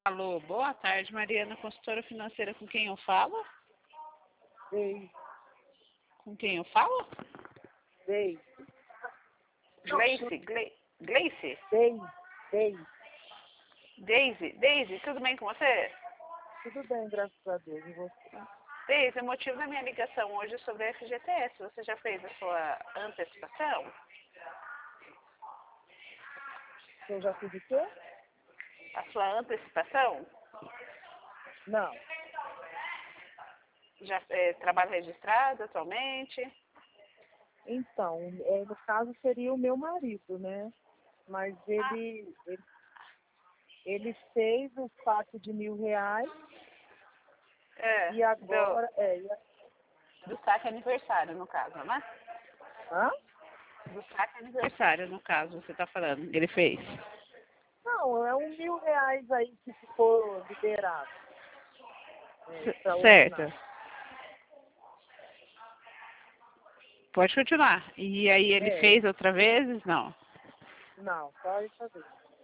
Alô, boa tarde, Mariana, consultora financeira, com quem eu falo? Dei, Com quem eu falo? dei, Gleice, Gleice? dei, dei. Daisy, tudo bem com você? Tudo bem, graças a Deus. E você? Daisy, o motivo da minha ligação hoje é sobre a FGTS. Você já fez a sua antecipação? Eu já fiz o quê? A sua antecipação? Não. Já trabalho registrado atualmente? Então, no caso seria o meu marido, né? Mas ele fez o saque de R$ 1.000 e agora... Do saque aniversário, no caso, né? Hã? Do saque aniversário, no caso, você está falando. Ele fez. Não, é R$ 1.000 aí que ficou liberado. Certo. Pode continuar. E aí ele fez outra vez? Não. Não, só isso aí.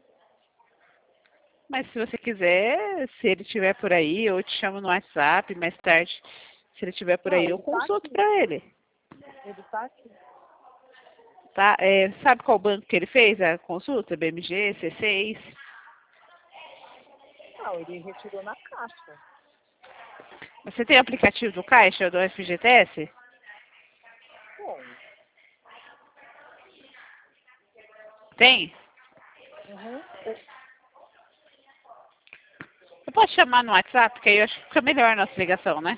Mas se você quiser, se ele estiver por aí, eu te chamo no WhatsApp mais tarde. Se ele estiver por aí, eu consulto para ele. Ele tá aqui. Tá? Sabe qual banco que ele fez a consulta? BMG, C6? Não, ele retirou na caixa. Você tem aplicativo do Caixa, do FGTS? Bom. Tem? Uhum. Eu posso chamar no WhatsApp, porque aí eu acho que fica melhor a nossa ligação, né?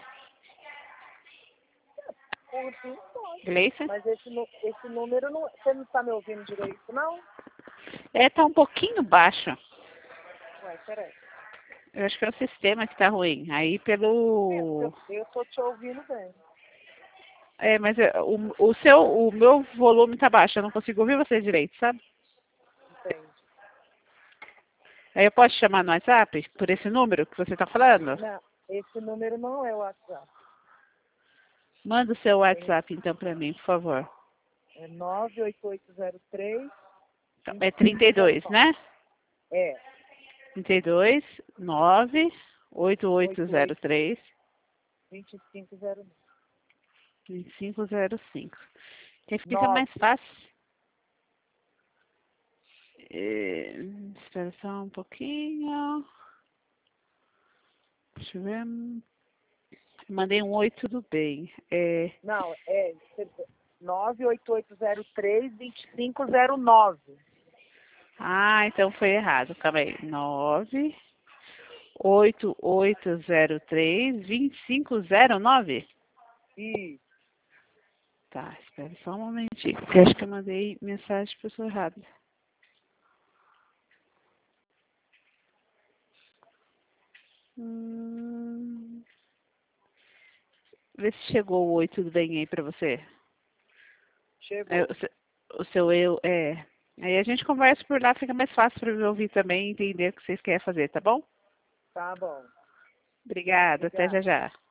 Por sim, pode. Gleice? Mas esse número, não, você não está me ouvindo direito, não? Tá um pouquinho baixo. Ué, peraí. Eu acho que é o sistema que tá ruim. Aí pelo... Eu tô te ouvindo bem. Mas o meu volume tá baixo. Eu não consigo ouvir você direito, sabe? Entende? Aí eu posso chamar no WhatsApp por esse número que você tá falando? Não, esse número não é o WhatsApp. Manda o seu WhatsApp então pra mim, por favor. É 98803. Então, é 32, né? É. 32 98803 2509. 2505. Que fica mais fácil. Espera só um pouquinho. Deixa eu ver. Mandei um oi, tudo bem. Não, é 98803-2509. Ah, então foi errado. Calma aí. 98803-2509. Isso. Tá, espera só um momentinho, porque acho que eu mandei mensagem para pessoa errada. Vê se chegou o oi, tudo bem aí pra você. Chegou. O seu eu, Aí a gente conversa por lá, fica mais fácil para eu ouvir também e entender o que vocês querem fazer, tá bom? Tá bom. Obrigada, até já já.